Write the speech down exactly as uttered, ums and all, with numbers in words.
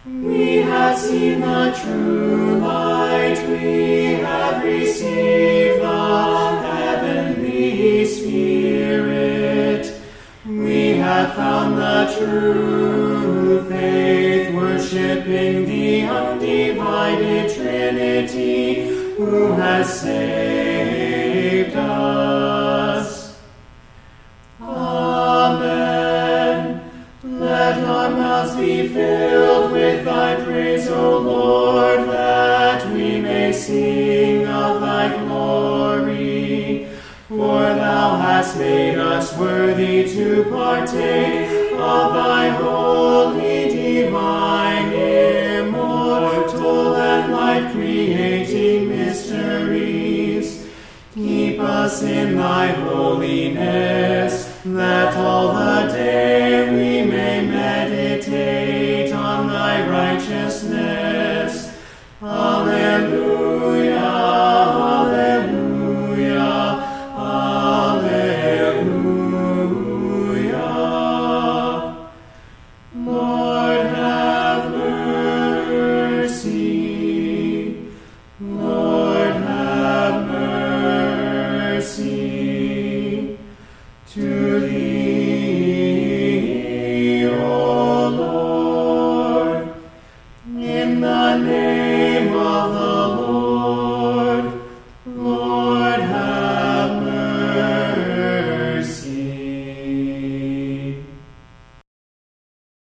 We have seen the true light, we have received the heavenly Spirit. We have found the true faith, worshipping the undivided Trinity, who has saved us. Amen. Let our mouths be filled with thy praise, O Lord, that we may sing of thy glory. For thou hast made us worthy to partake of thy holy, divine, immortal, and life-creating mysteries. Keep us in thy holiness, that all the day we may meditate on thy righteousness